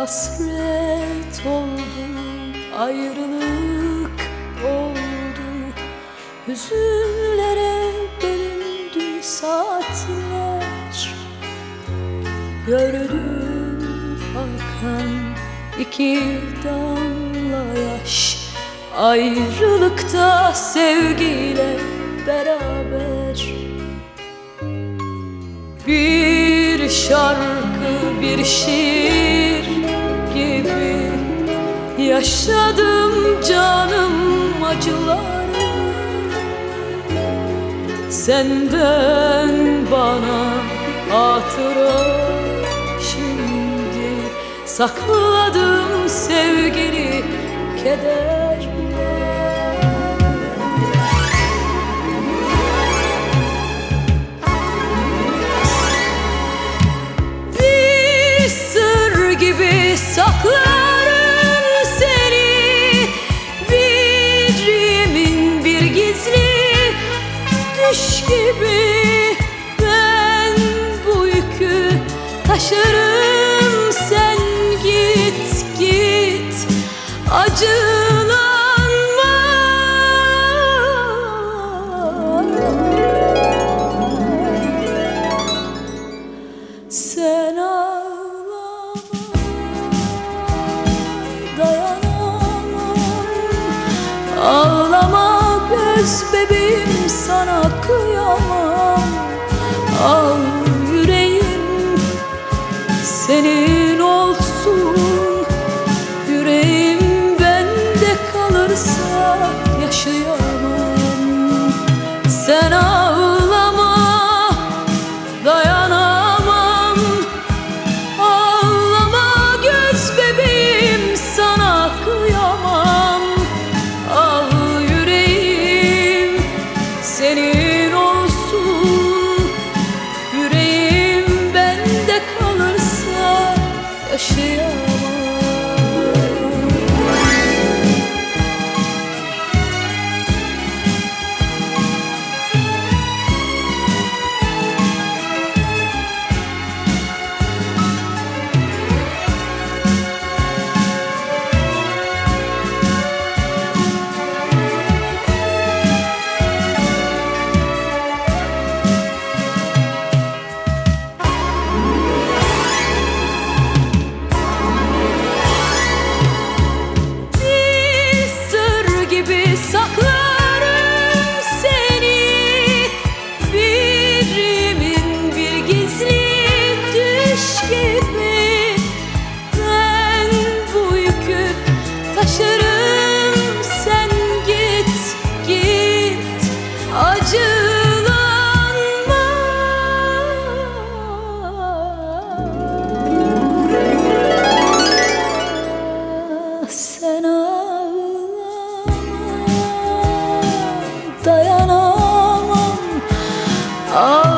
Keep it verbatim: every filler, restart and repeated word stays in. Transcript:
Hasret oldu, ayrılık oldu, hüzünlere bölündü saatler. Gördüm akan iki damla yaş, ayrılıkta sevgiyle beraber. Bir şarkı, bir şiir gibi yaşadım canım acıları. Senden bana hatıra, şimdi sakladım sevgili kederler. Bir sır gibi saklarım seni, bir yemin, bir gizli düş gibi. Ben bu yükü taşırım, sen git git, acılanma. Sen ağlama, dayanamam. Ağlama göz bebeğim, sana kıyamam. Al yüreğim senin olsun, yüreğim bende kalırsa yaşayamam. Sen ağlama, dayanamam. Ağlama göz bebeğim, sana kıyamam. Al yüreğim senin olsun, yüreğim bende kalırsa yaşayamam. Saklarım seni, bir yemin, bir gizli düş gibi. Ben bu yükü taşırım, sen git git, acılanma. Sen dayanamam.